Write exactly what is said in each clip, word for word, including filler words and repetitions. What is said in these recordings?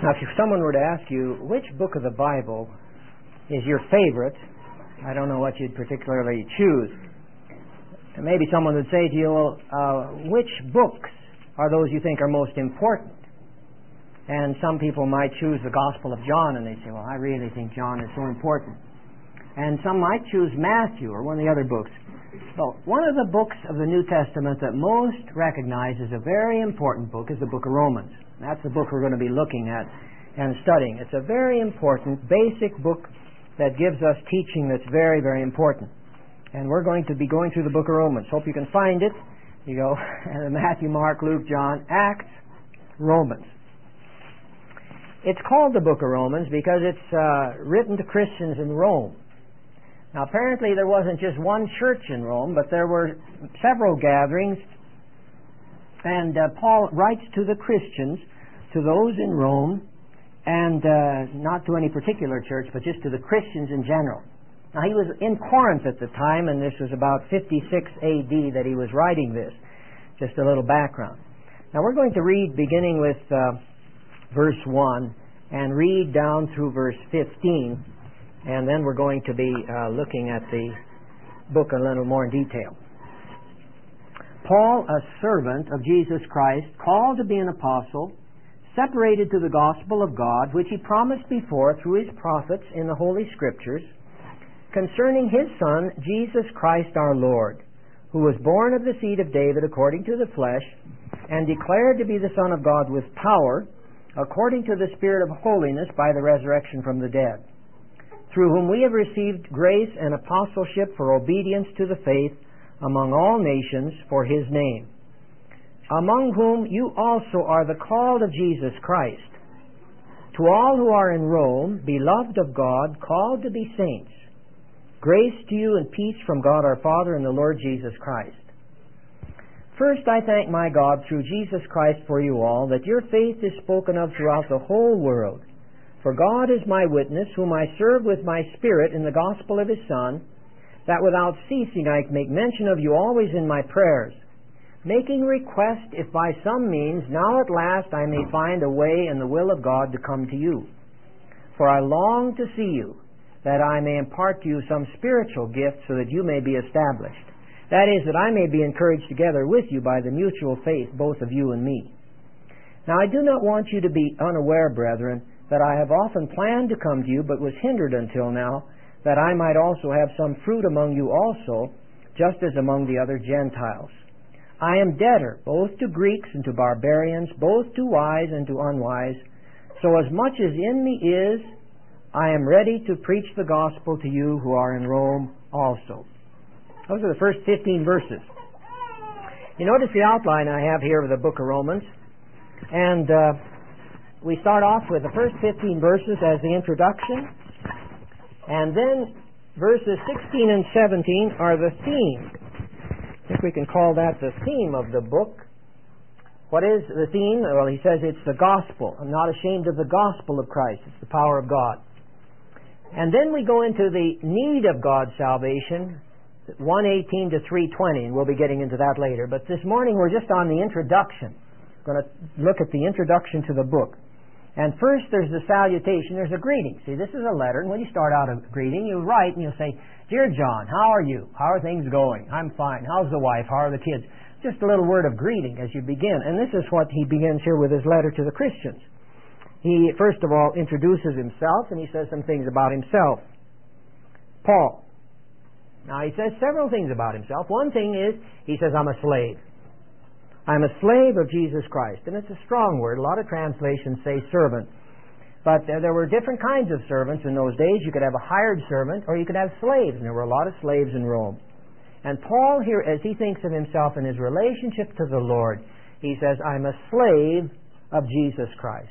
Now, if someone were to ask you which book of the Bible is your favorite, I don't know what you'd particularly choose. And maybe someone would say to you, well, uh, which books are those you think are most important? And some people might choose the Gospel of John, and they say, well, I really think John is so important. And some might choose Matthew or one of the other books. Well, one of the books of the New Testament that most recognize as a very important book is the book of Romans. That's the book we're going to be looking at and studying. It's a very important, basic book that gives us teaching that's very, very important. And we're going to be going through the book of Romans. Hope you can find it. You go, Matthew, Mark, Luke, John, Acts, Romans. It's called the book of Romans because it's uh, written to Christians in Rome. Now, apparently there wasn't just one church in Rome, but there were several gatherings. And uh, Paul writes to the Christians, to those in Rome, and uh, not to any particular church, but just to the Christians in general. Now, he was in Corinth at the time, and this was about fifty-six A D that he was writing this. Just a little background. Now, we're going to read beginning with uh, verse one and read down through verse fifteen, and then we're going to be uh, looking at the book a little more in detail. Paul, a servant of Jesus Christ, called to be an apostle, separated to the gospel of God, which he promised before through his prophets in the Holy Scriptures, concerning his Son, Jesus Christ our Lord, who was born of the seed of David according to the flesh, and declared to be the Son of God with power, according to the Spirit of holiness by the resurrection from the dead, through whom we have received grace and apostleship for obedience to the faith among all nations for his name, among whom you also are the called of Jesus Christ. To all who are in Rome, beloved of God, called to be saints, grace to you and peace from God our Father and the Lord Jesus Christ. First, I thank my God through Jesus Christ for you all, that your faith is spoken of throughout the whole world. For God is my witness, whom I serve with my spirit in the gospel of his Son, that without ceasing I make mention of you always in my prayers, making request if by some means now at last I may find a way in the will of God to come to you. For I long to see you, that I may impart to you some spiritual gift so that you may be established. That is, that I may be encouraged together with you by the mutual faith, both of you and me. Now I do not want you to be unaware, brethren, that I have often planned to come to you, but was hindered until now, that I might also have some fruit among you also, just as among the other Gentiles. I am debtor both to Greeks and to barbarians, both to wise and to unwise. So as much as in me is, I am ready to preach the gospel to you who are in Rome also. Those are the first fifteen verses. You notice the outline I have here of the book of Romans. And uh, we start off with the first fifteen verses as the introduction. And then verses sixteen and seventeen are the theme. I think we can call that the theme of the book. What is the theme? Well, he says it's the gospel. I'm not ashamed of the gospel of Christ. It's the power of God. And then we go into the need of God's salvation, one eighteen to three twenty, and we'll be getting into that later. But this morning we're just on the introduction. We're going to look at the introduction to the book. And first there's the salutation, there's a greeting. See, this is a letter, and when you start out a greeting, you write and you say, Dear John, how are you? How are things going? I'm fine. How's the wife? How are the kids? Just a little word of greeting as you begin. And this is what he begins here with his letter to the Christians. He, first of all, introduces himself, and he says some things about himself. Paul. Now, he says several things about himself. One thing is, he says, I'm a slave. I'm a slave of Jesus Christ. And it's a strong word. A lot of translations say servant. But uh, there were different kinds of servants in those days. You could have a hired servant, or you could have slaves. And there were a lot of slaves in Rome. And Paul here, as he thinks of himself in his relationship to the Lord, he says, I'm a slave of Jesus Christ.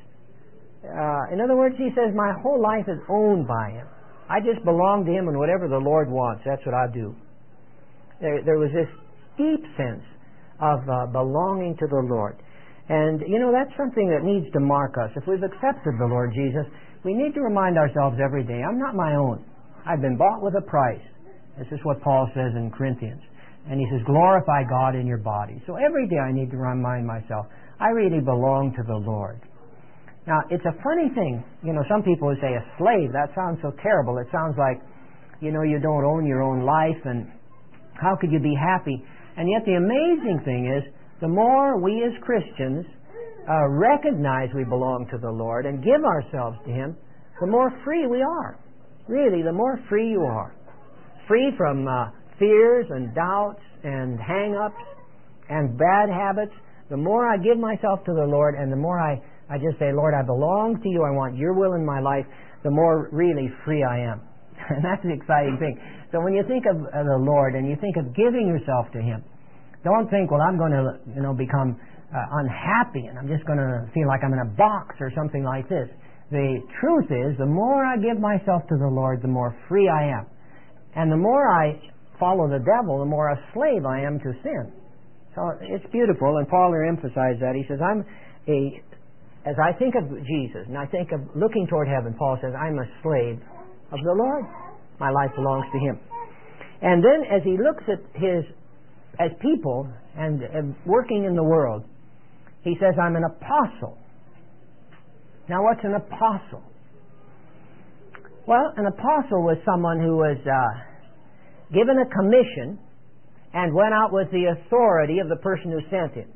Uh, in other words, he says, my whole life is owned by him. I just belong to him, and whatever the Lord wants, that's what I do. There, there was this deep sense of uh, belonging to the Lord. And, you know, that's something that needs to mark us. If we've accepted the Lord Jesus, we need to remind ourselves every day, I'm not my own. I've been bought with a price. This is what Paul says in Corinthians. And he says, glorify God in your body. So every day I need to remind myself, I really belong to the Lord. Now, it's a funny thing. You know, some people would say a slave. That sounds so terrible. It sounds like, you know, you don't own your own life, and how could you be happy? And yet the amazing thing is, the more we as Christians uh, recognize we belong to the Lord and give ourselves to Him, the more free we are. Really, the more free you are. Free from uh, fears and doubts and hang-ups and bad habits. The more I give myself to the Lord, and the more I, I just say, Lord, I belong to you, I want your will in my life, the more really free I am. And that's the exciting thing. So when you think of uh, the Lord and you think of giving yourself to Him, don't think, well, I'm going to, you know, become uh, unhappy and I'm just going to feel like I'm in a box or something like this. The truth is, the more I give myself to the Lord, the more free I am. And the more I follow the devil, the more a slave I am to sin. So it's beautiful, and Paul here emphasized that. He says, I'm a, as I think of Jesus, and I think of looking toward heaven, Paul says, I'm a slave of the Lord. My life belongs to Him. And then as he looks at his, as people, and, and working in the world, he says, I'm an apostle. Now, what's an apostle? Well, an apostle was someone who was uh, given a commission and went out with the authority of the person who sent him.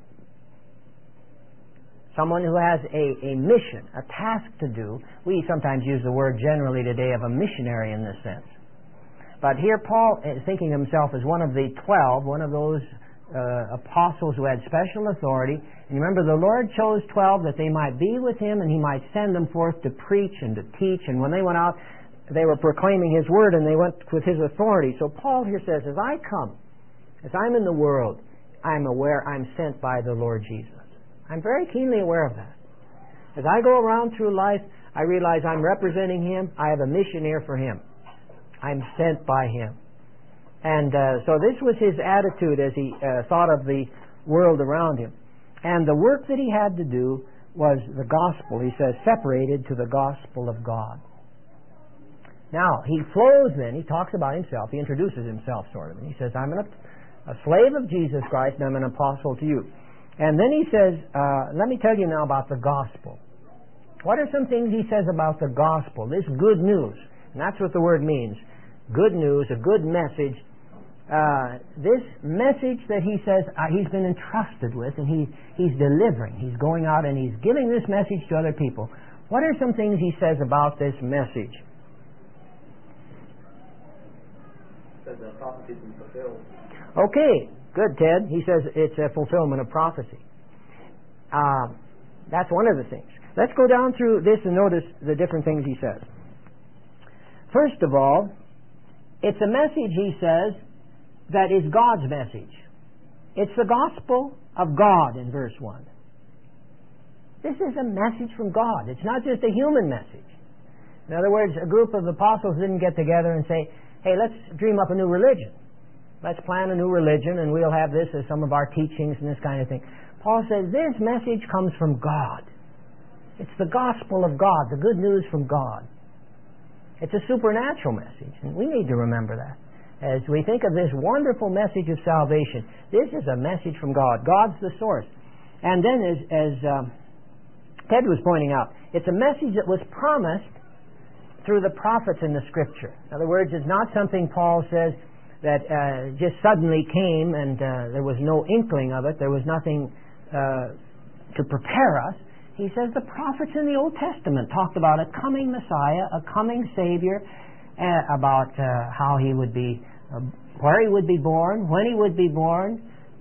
Someone who has a, a mission, a task to do. We sometimes use the word generally today of a missionary in this sense. But here Paul is thinking of himself as one of the twelve, one of those uh, apostles who had special authority. And remember, the Lord chose twelve that they might be with Him and He might send them forth to preach and to teach. And when they went out, they were proclaiming His word and they went with His authority. So Paul here says, as I come, as I'm in the world, I'm aware I'm sent by the Lord Jesus. I'm very keenly aware of that. As I go around through life, I realize I'm representing Him. I have a mission here for Him. I'm sent by Him. And uh, so this was his attitude as he uh, thought of the world around him. And the work that he had to do was the gospel. He says, separated to the gospel of God. Now, he flows then, he talks about himself, he introduces himself sort of, and he says, I'm an, a slave of Jesus Christ and I'm an apostle to you. And then he says, uh, let me tell you now about the gospel. What are some things he says about the gospel, this good news? And that's what the word means. Good news, a good message. Uh, this message that he says uh, he's been entrusted with and he, he's delivering. He's going out and he's giving this message to other people. What are some things he says about this message? Says the prophecy has been fulfilled. Okay, good, Ted. He says it's a fulfillment of prophecy. Uh, that's one of the things. Let's go down through this and notice the different things he says. First of all, it's a message, he says, that is God's message. It's the gospel of God in verse one. This is a message from God. It's not just a human message. In other words, a group of apostles didn't get together and say, hey, let's dream up a new religion. Let's plan a new religion and we'll have this as some of our teachings and this kind of thing. Paul says this message comes from God. It's the gospel of God, the good news from God. It's a supernatural message, and we need to remember that. As we think of this wonderful message of salvation, this is a message from God. God's the source. And then, as, as um, Ted was pointing out, it's a message that was promised through the prophets in the Scripture. In other words, it's not something Paul says that uh, just suddenly came and uh, there was no inkling of it. There was nothing uh, to prepare us. He says the prophets in the Old Testament talked about a coming Messiah, a coming Savior, uh, about uh, how He would be, uh, where He would be born, when He would be born,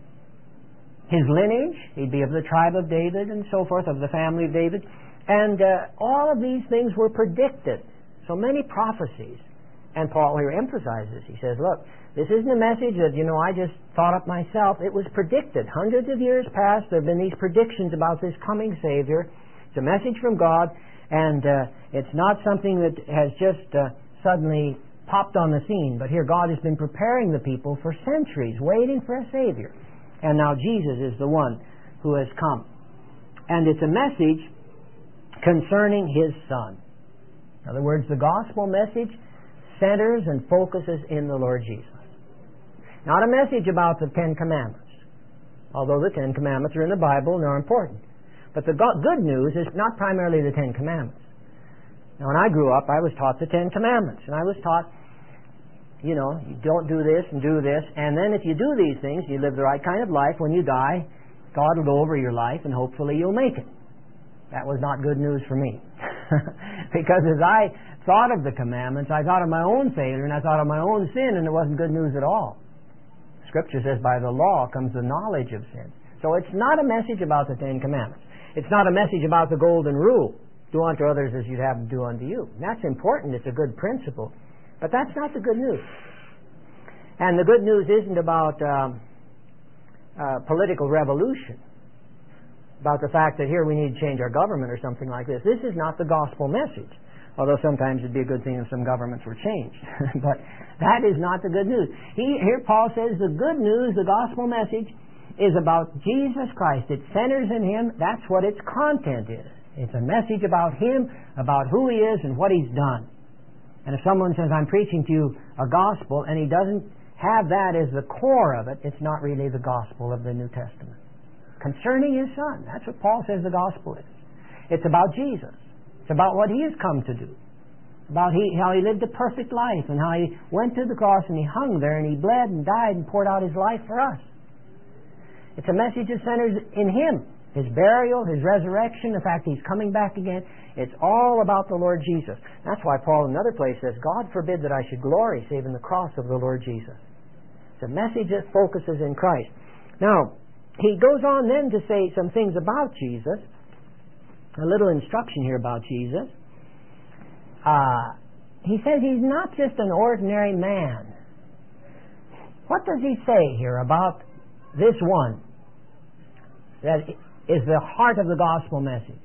His lineage, He'd be of the tribe of David and so forth, of the family of David. And uh, all of these things were predicted. So many prophecies. And Paul here emphasizes, he says, look, this isn't a message that, you know, I just thought up myself. It was predicted. Hundreds of years past, there have been these predictions about this coming Savior. It's a message from God, and uh, it's not something that has just uh, suddenly popped on the scene. But here God has been preparing the people for centuries, waiting for a Savior. And now Jesus is the one who has come. And it's a message concerning His Son. In other words, the gospel message centers and focuses in the Lord Jesus. Not a message about the Ten Commandments, although the Ten Commandments are in the Bible and they're important. But the go- good news is not primarily the Ten Commandments. Now, when I grew up, I was taught the Ten Commandments, and I was taught, you know, you don't do this and do this, and then if you do these things, you live the right kind of life, when you die, God will go over your life, and hopefully you'll make it. That was not good news for me. Because as I thought of the commandments, I thought of my own failure, and I thought of my own sin, and it wasn't good news at all. Scripture says, by the law comes the knowledge of sin. So it's not a message about the Ten Commandments. It's not a message about the Golden Rule. Do unto others as you'd have them do unto you. That's important. It's a good principle. But that's not the good news. And the good news isn't about um, uh, political revolution, about the fact that here we need to change our government or something like this. This is not the gospel message. Although sometimes it'd be a good thing if some governments were changed. But that is not the good news. He, here Paul says the good news, the gospel message, is about Jesus Christ. It centers in Him. That's what its content is. It's a message about Him, about who He is and what He's done. And if someone says, I'm preaching to you a gospel, and he doesn't have that as the core of it, it's not really the gospel of the New Testament. Concerning His Son, that's what Paul says the gospel is. It's about Jesus. It's about what He has come to do. About he, how He lived a perfect life, and how He went to the cross and He hung there and He bled and died and poured out His life for us. It's a message that centers in Him. His burial, His resurrection, the fact He's coming back again. It's all about the Lord Jesus. That's why Paul in another place says, God forbid that I should glory save in the cross of the Lord Jesus. It's a message that focuses in Christ. Now, he goes on then to say some things about Jesus. A little instruction here about Jesus. Uh, he says He's not just an ordinary man. What does he say here about this one that is the heart of the gospel message?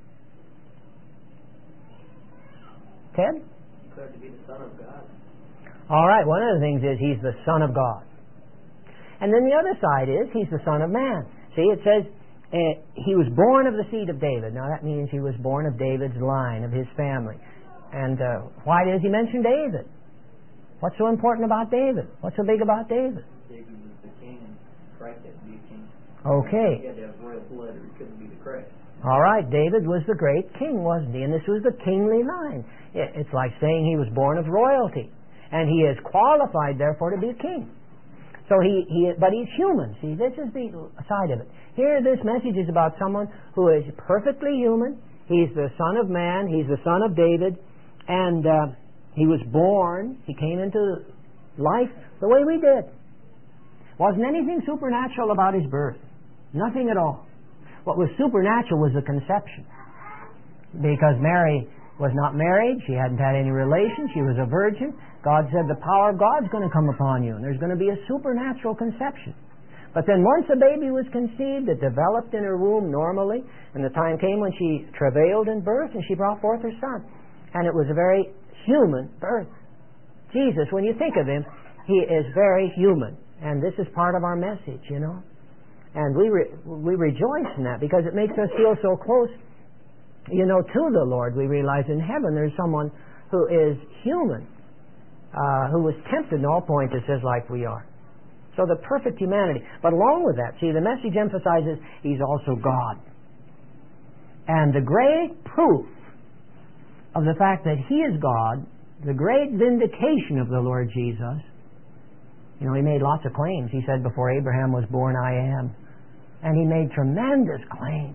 Ted? Declared to be the Son of God. All right, one of the things is He's the Son of God. And then the other side is He's the Son of Man. See, it says uh, He was born of the seed of David. Now that means He was born of David's line, of his family. And uh, why does He mention David? What's so important about David? What's so big about David? David was the king, and Christ had to be a king. Okay. He had to have royal blood, or he couldn't be the Christ. All right, David was the great king, wasn't he? And this was the kingly line. It's like saying he was born of royalty. And he is qualified, therefore, to be a king. So he, he, but he's human. See, this is the side of it. Here, this message is about someone who is perfectly human. He's the Son of Man. He's the Son of David. And uh, He was born. He came into life the way we did. Wasn't anything supernatural about His birth. Nothing at all. What was supernatural was the conception. Because Mary was not married. She hadn't had any relation. She was a virgin. God said the power of God's going to come upon you, and there's going to be a supernatural conception. But then once a baby was conceived, it developed in her womb normally, and the time came when she travailed in birth, and she brought forth her son. And it was a very human birth. Jesus, when you think of Him, He is very human. And this is part of our message, you know. And we re- we rejoice in that because it makes us feel so close, you know, to the Lord. We realize in heaven there's someone who is human, uh, who was tempted in all points, it says, like we are. So the perfect humanity. But along with that, see, the message emphasizes He's also God. And the great proof of the fact that He is God, the great vindication of the Lord Jesus, you know, He made lots of claims. He said, before Abraham was born, I am. And He made tremendous claims.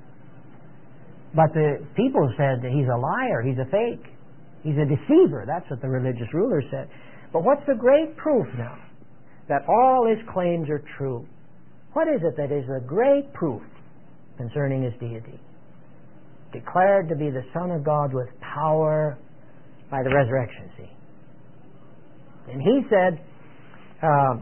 But the people said that He's a liar, He's a fake, He's a deceiver. That's what the religious rulers said. But what's the great proof now that all His claims are true? What is it that is the great proof concerning His deity? Declared to be the Son of God with power by the resurrection, see. And He said, uh,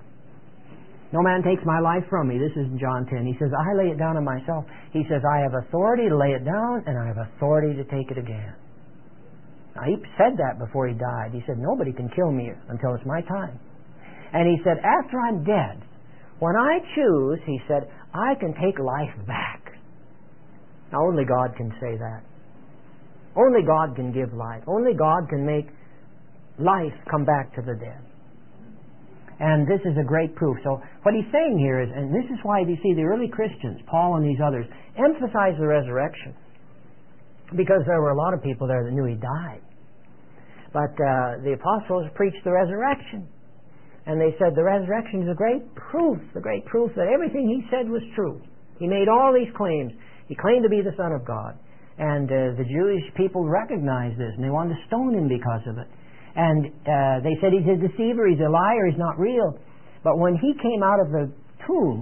no man takes my life from me. This is in John ten. He says, I lay it down on myself. He says, I have authority to lay it down, and I have authority to take it again. Now, He said that before He died. He said, nobody can kill me until it's my time. And He said, after I'm dead, when I choose, He said, I can take life back. Now, only God can say that. Only God can give life. Only God can make life come back to the dead. And this is a great proof. So what he's saying here is, and this is why you see the early Christians, Paul and these others, emphasize the resurrection. Because there were a lot of people there that knew he died. But uh, the apostles preached the resurrection. And they said the resurrection is a great proof, the great proof that everything he said was true. He made all these claims. He claimed to be the Son of God. And uh, the Jewish people recognized this, and they wanted to stone him because of it. And uh, they said he's a deceiver, he's a liar, he's not real. But when he came out of the tomb,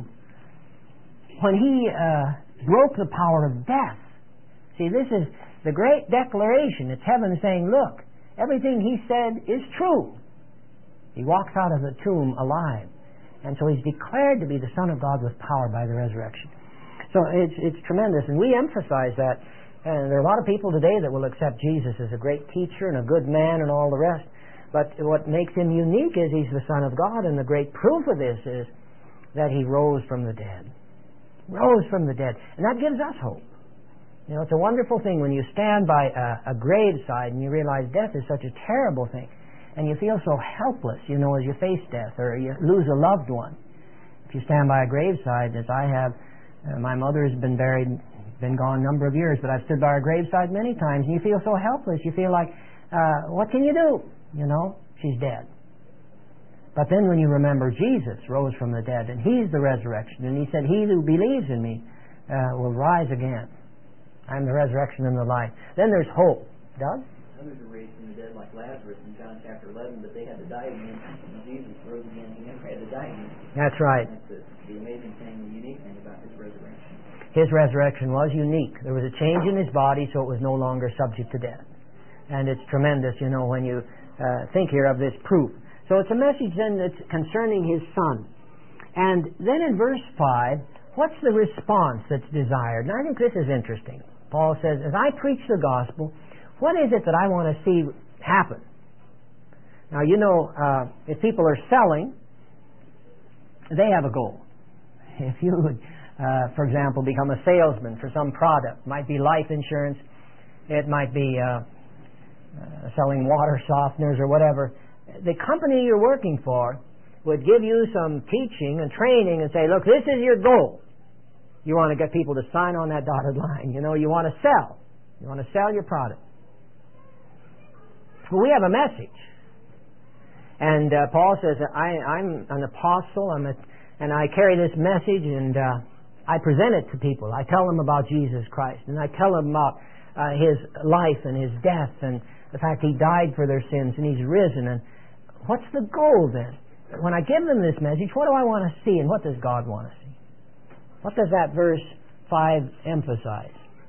when he uh, broke the power of death, see, this is the great declaration. It's heaven saying, look, everything he said is true. He walks out of the tomb alive. And so he's declared to be the Son of God with power by the resurrection. So it's, it's tremendous. And we emphasize that. And there are a lot of people today that will accept Jesus as a great teacher and a good man and all the rest. But what makes him unique is he's the Son of God, and the great proof of this is that he rose from the dead. Rose from the dead. And that gives us hope. You know, it's a wonderful thing when you stand by a, a graveside and you realize death is such a terrible thing. And you feel so helpless, you know, as you face death or you lose a loved one. If you stand by a graveside, as I have, uh, my mother has been buried been gone a number of years, but I've stood by her graveside many times, and you feel so helpless. You feel like, uh, what can you do? You know, she's dead. But then when you remember Jesus rose from the dead, and he's the resurrection, and he said, he who believes in me uh, will rise again. I'm the resurrection and the life. Then there's hope. Doug? Others are raised from the dead like Lazarus in John chapter eleven, but they had to die again. When Jesus rose again, he never had to die again. That's right. That's the, the amazing thing, the unique thing about his resurrection. His resurrection was unique. There was a change in his body, so it was no longer subject to death. And it's tremendous, you know, when you uh, think here of this proof. So it's a message then that's concerning his Son. And then in verse five, what's the response that's desired? And I think this is interesting. Paul says, as I preach the gospel, what is it that I want to see happen? Now, you know, uh, if people are selling, they have a goal. If you would... Uh, for example, become a salesman for some product. It might be life insurance. It might be uh, uh, selling water softeners or whatever. The company you're working for would give you some teaching and training and say, look, this is your goal. You want to get people to sign on that dotted line. You know, you want to sell. You want to sell your product. Well, we have a message. And uh, Paul says, I, I'm an apostle, I'm a, and I carry this message, and uh, I present it to people. I tell them about Jesus Christ, and I tell them about uh, his life and his death and the fact he died for their sins and he's risen. And what's the goal then? When I give them this message, what do I want to see, and what does God want to see? What does that verse five emphasize?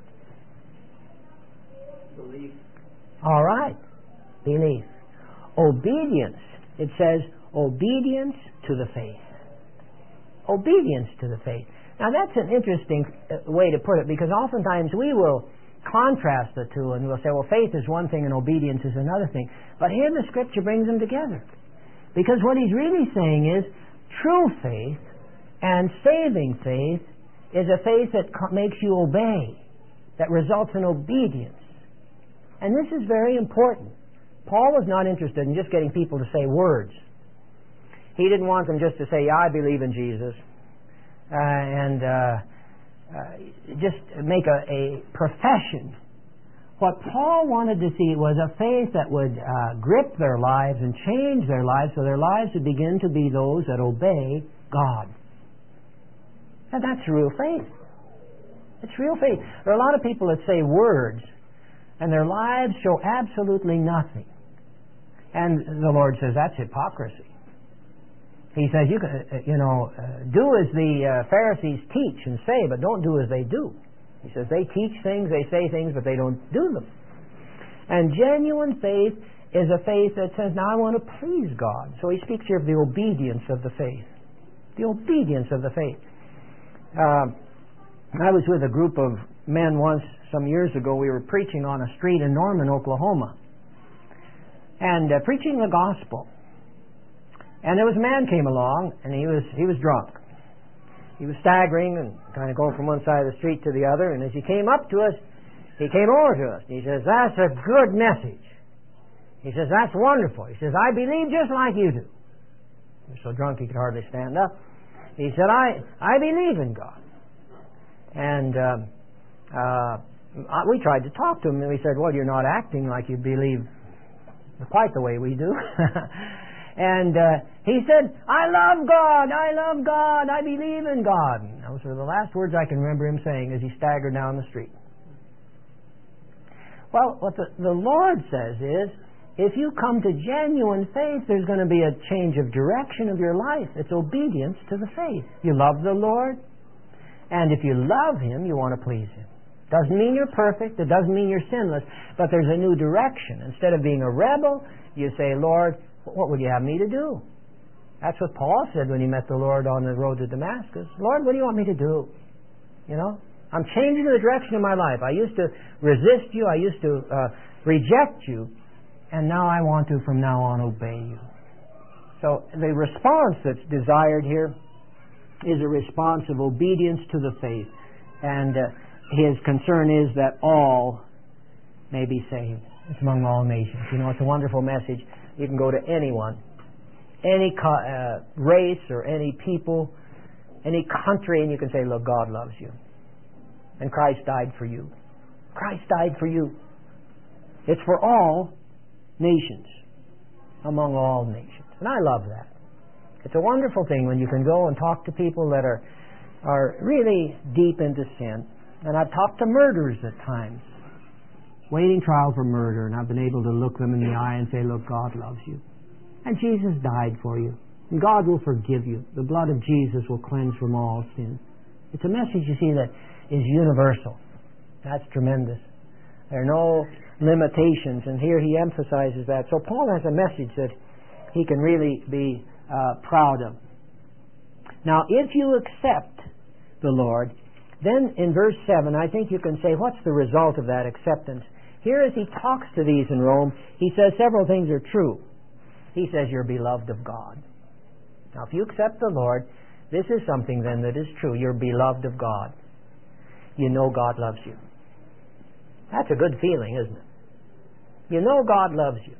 Belief. All right. Belief. Obedience. It says obedience to the faith. Obedience to the faith. Now that's an interesting way to put it, because oftentimes we will contrast the two and we'll say, well, faith is one thing and obedience is another thing. But here the Scripture brings them together. Because what he's really saying is true faith and saving faith is a faith that makes you obey, that results in obedience. And this is very important. Paul was not interested in just getting people to say words. He didn't want them just to say, yeah, I believe in Jesus. Uh, and uh, uh, just make a, a profession. What Paul wanted to see was a faith that would uh, grip their lives and change their lives, so their lives would begin to be those that obey God. And that's real faith. It's real faith. There are a lot of people that say words, and their lives show absolutely nothing. And the Lord says that's hypocrisy. He says, you, can, you know, uh, do as the uh, Pharisees teach and say, but don't do as they do. He says they teach things, they say things, but they don't do them. And genuine faith is a faith that says, now I want to please God. So he speaks here of the obedience of the faith. The obedience of the faith. Uh, I was with a group of men once, some years ago. We were preaching on a street in Norman, Oklahoma. And uh, preaching the gospel. And there was a man came along, and he was he was drunk. He was staggering and kind of going from one side of the street to the other. And as he came up to us, he came over to us. And he says, that's a good message. He says, that's wonderful. He says, I believe just like you do. He was so drunk he could hardly stand up. He said, I, I believe in God. And uh, uh, we tried to talk to him, and we said, well, you're not acting like you believe quite the way we do. And uh, he said, I love God, I love God, I believe in God. And those were the last words I can remember him saying as he staggered down the street. Well, what the, the Lord says is, if you come to genuine faith, there's going to be a change of direction of your life. It's obedience to the faith. You love the Lord, and if you love Him, you want to please Him. Doesn't mean you're perfect, it doesn't mean you're sinless, but there's a new direction. Instead of being a rebel, you say, Lord, what would you have me to do? That's what Paul said when he met the Lord on the road to Damascus. Lord, what do you want me to do? You know, I'm changing the direction of my life. I used to resist you, I used to uh, reject you, and now I want to, from now on, obey you. So the response that's desired here is a response of obedience to the faith. And uh, his concern is that all may be saved. It's among all nations. You know, it's a wonderful message. You can go to anyone, any co- uh, race or any people, any country, and you can say, look, God loves you. And Christ died for you. Christ died for you. It's for all nations, among all nations. And I love that. It's a wonderful thing when you can go and talk to people that are, are really deep into sin. And I've talked to murderers at times, waiting trial for murder, and I've been able to look them in the eye and say, look, God loves you. And Jesus died for you. And God will forgive you. The blood of Jesus will cleanse from all sin. It's a message, you see, that is universal. That's tremendous. There are no limitations, and here he emphasizes that. So Paul has a message that he can really be uh, proud of. Now, if you accept the Lord, then in verse seven, I think you can say, what's the result of that acceptance? Here as he talks to these in Rome, he says several things are true. He says, you're beloved of God. Now, if you accept the Lord, this is something then that is true. You're beloved of God. You know God loves you. That's a good feeling, isn't it? You know God loves you.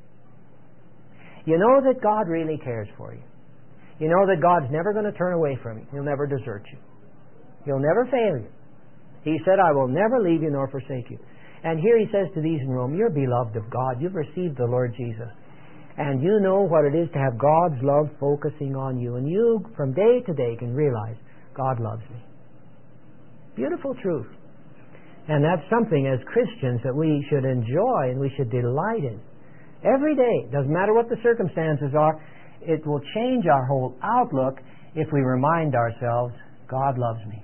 You know that God really cares for you. You know that God's never going to turn away from you. He'll never desert you. He'll never fail you. He said, I will never leave you nor forsake you. And here he says to these in Rome, you're beloved of God. You've received the Lord Jesus. And you know what it is to have God's love focusing on you. And you, from day to day, can realize, God loves me. Beautiful truth. And that's something as Christians that we should enjoy and we should delight in. Every day, doesn't matter what the circumstances are, it will change our whole outlook if we remind ourselves, God loves me.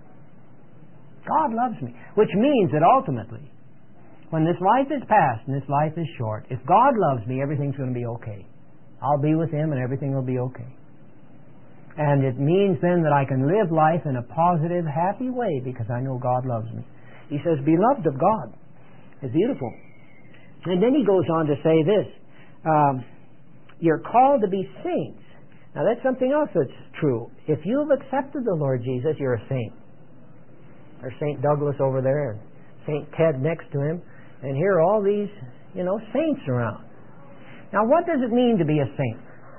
God loves me. Which means that ultimately, when this life is past and this life is short, if God loves me, everything's going to be okay. I'll be with Him and everything will be okay. And it means then that I can live life in a positive, happy way because I know God loves me. He says, beloved of God. It's beautiful. And then he goes on to say this. Um, you're called to be saints. Now that's something else that's true. If you've accepted the Lord Jesus, you're a saint. There's Saint Douglas over there and Saint Ted next to him. And here are all these, you know, saints around. Now what does it mean to be a saint?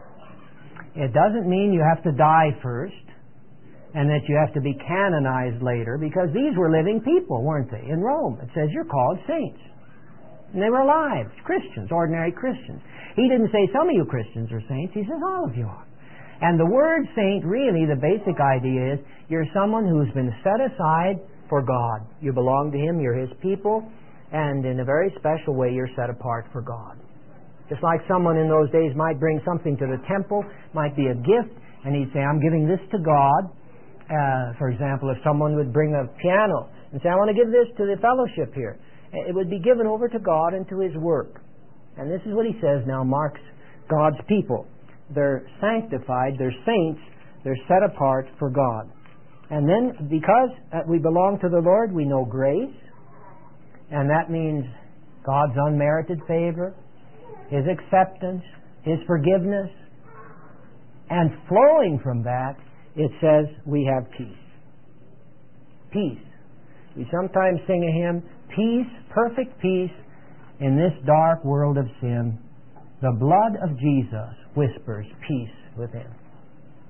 It doesn't mean you have to die first and that you have to be canonized later, because these were living people, weren't they? In Rome, it says you're called saints. And they were alive, Christians, ordinary Christians. He didn't say some of you Christians are saints. He says all of you are. And the word saint, really, the basic idea is you're someone who's been set aside for God. You belong to Him, you're His people, and in a very special way you're set apart for God. Just like someone in those days might bring something to the temple, might be a gift, and he'd say, I'm giving this to God. Uh, for example, if someone would bring a piano and say, I want to give this to the fellowship here, it would be given over to God and to His work. And this is what he says now marks God's people. They're sanctified, they're saints, they're set apart for God. And then because we belong to the Lord, we know grace, and that means God's unmerited favor, His acceptance, His forgiveness, and flowing from that, it says we have peace. Peace. We sometimes sing a hymn, peace, perfect peace, in this dark world of sin. The blood of Jesus whispers peace within.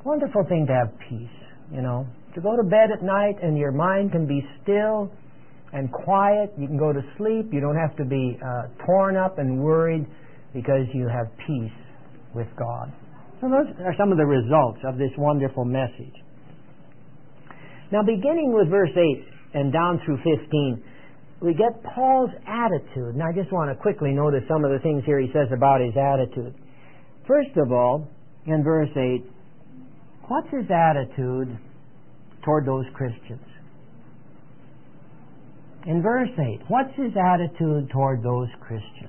Wonderful thing to have peace, you know. To go to bed at night and your mind can be still and quiet. You can go to sleep. You don't have to be uh, torn up and worried because you have peace with God. So those are some of the results of this wonderful message. Now, beginning with verse eight and down through fifteen, we get Paul's attitude. And I just want to quickly notice some of the things here he says about his attitude. First of all, in verse eight, what's his attitude toward those Christians? In verse eight, what's his attitude toward those Christians?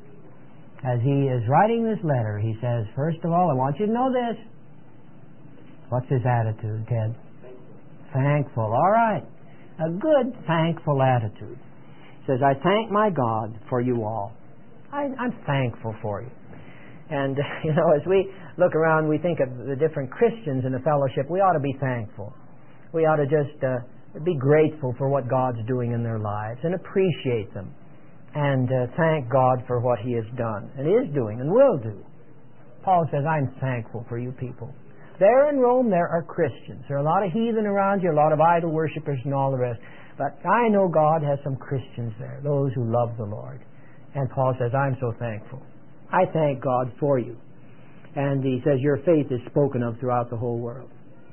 As he is writing this letter, he says, first of all, I want you to know this. What's his attitude, Ted? Thankful. All right. A good, thankful attitude. He says, I thank my God for you all. I, I'm thankful for you. And, you know, as we look around, we think of the different Christians in the fellowship, we ought to be thankful. We ought to just uh, be grateful for what God's doing in their lives and appreciate them and uh, thank God for what He has done and is doing and will do. Paul says, I'm thankful for you people. There in Rome, there are Christians. There are a lot of heathen around you, a lot of idol worshippers and all the rest. But I know God has some Christians there, those who love the Lord. And Paul says, I'm so thankful. I thank God for you. And he says, your faith is spoken of throughout the whole world.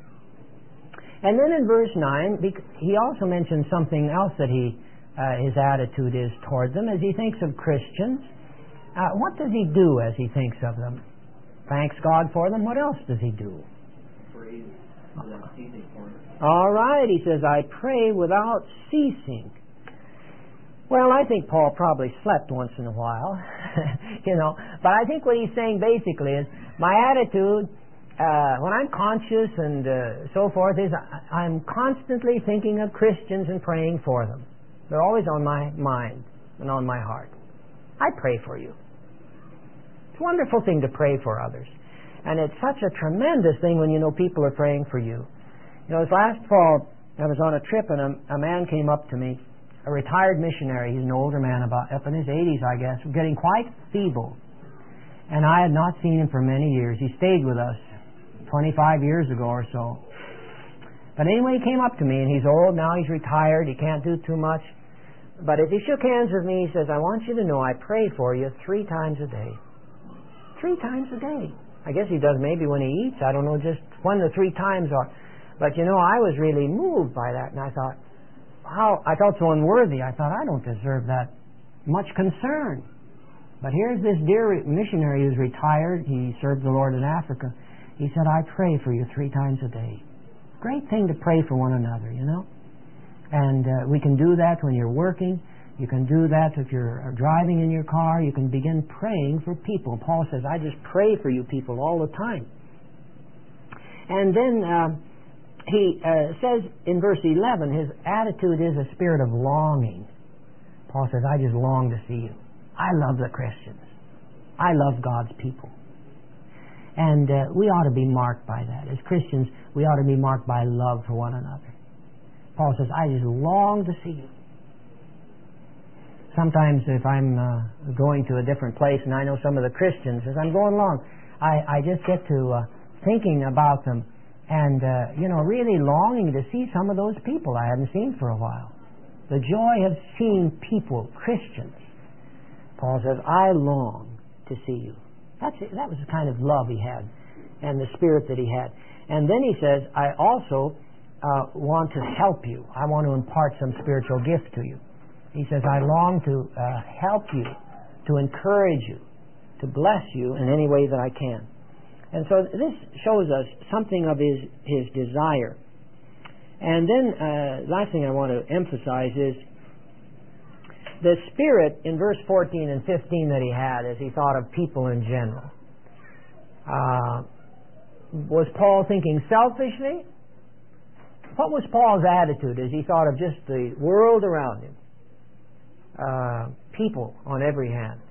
And then in verse nine, he also mentions something else that he, uh, his attitude is toward them as he thinks of Christians. Uh, what does he do as he thinks of them? Thanks God for them. What else does he do? Praise without ceasing for them. All right, he says, I pray without ceasing. Well, I think Paul probably slept once in a while, you know. But I think what he's saying basically is, my attitude, uh, when I'm conscious and uh, so forth, is I, I'm constantly thinking of Christians and praying for them. They're always on my mind and on my heart. I pray for you. It's a wonderful thing to pray for others. And it's such a tremendous thing when you know people are praying for you. You know, this last fall, I was on a trip and a, a man came up to me, a retired missionary. He's an older man, about up in his eighties, I guess, getting quite feeble. And I had not seen him for many years. He stayed with us twenty-five years ago or so. But anyway, he came up to me, and he's old now. He's retired. He can't do too much. But as he shook hands with me, he says, I want you to know I pray for you three times a day. Three times a day. I guess he does maybe when he eats. I don't know just when the three times are. But, you know, I was really moved by that. And I thought, how, I felt so unworthy. I thought, I don't deserve that much concern. But here's this dear missionary who's retired. He served the Lord in Africa. He said, I pray for you three times a day. Great thing to pray for one another, you know. And uh, we can do that when you're working. You can do that if you're driving in your car. You can begin praying for people. Paul says, I just pray for you people all the time. And then uh, he uh, says in verse eleven, his attitude is a spirit of longing. Paul says, I just long to see you. I love the Christians. I love God's people. And uh, we ought to be marked by that. As Christians, we ought to be marked by love for one another. Paul says, I just long to see you. Sometimes if I'm uh, going to a different place and I know some of the Christians, as I'm going along, I, I just get to uh, thinking about them and, uh, you know, really longing to see some of those people I hadn't seen for a while. The joy of seeing people, Christians. Paul says, I long to see you. That's it. That was the kind of love he had and the spirit that he had. And then he says, I also uh, want to help you. I want to impart some spiritual gift to you. He says, I long to uh, help you, to encourage you, to bless you in any way that I can. And so this shows us something of his, his desire. And then, uh, last thing I want to emphasize is the spirit in verse fourteen and fifteen that he had as he thought of people in general. Uh, was Paul thinking selfishly? What was Paul's attitude as he thought of just the world around him? Uh, people on every hand.